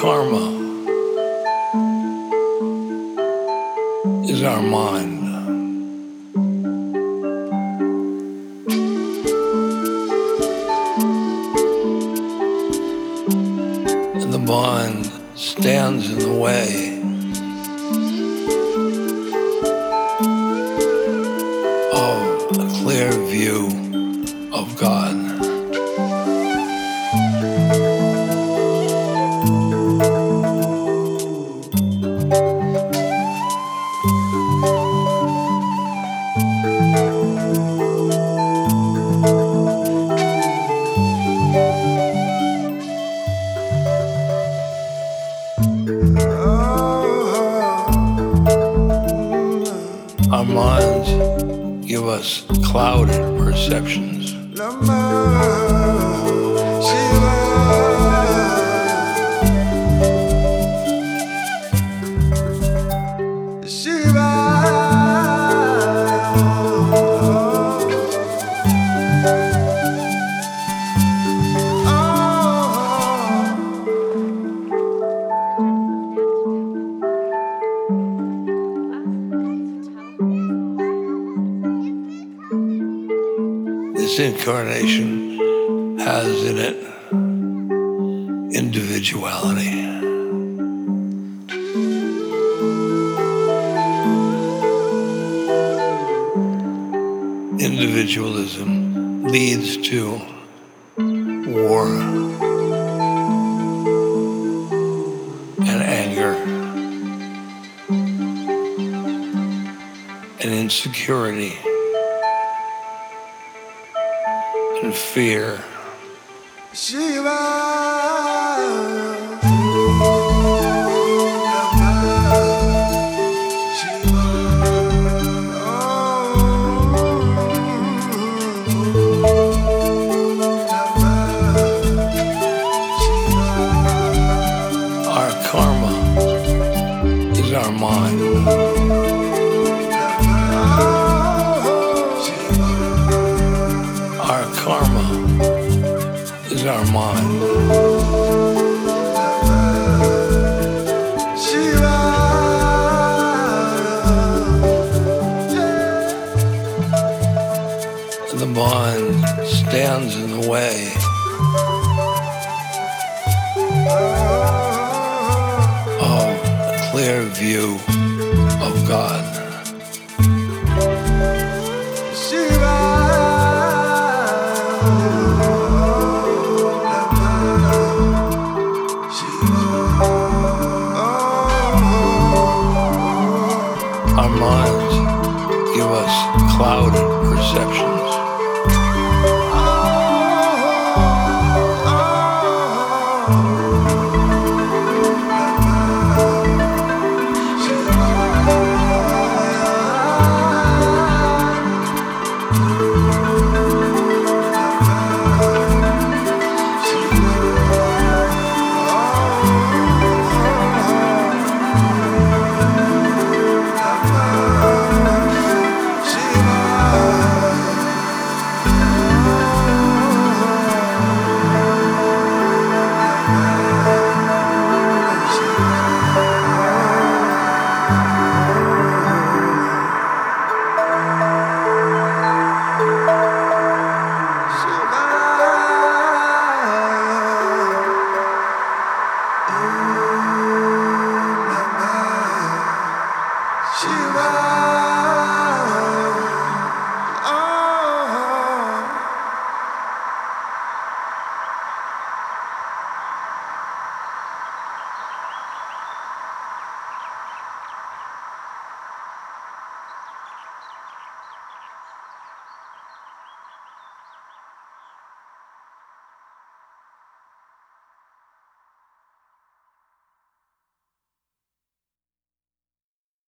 karma is our mind. And the mind stands in the way of a clear view of God. Our minds give us clouded perceptions. This incarnation has in it individuality. Individualism leads to war and anger and insecurity and fear. Our karma is our mind. Our karma is our mind. And the mind stands in the way of a clear view of God. Our minds give us clouded perceptions.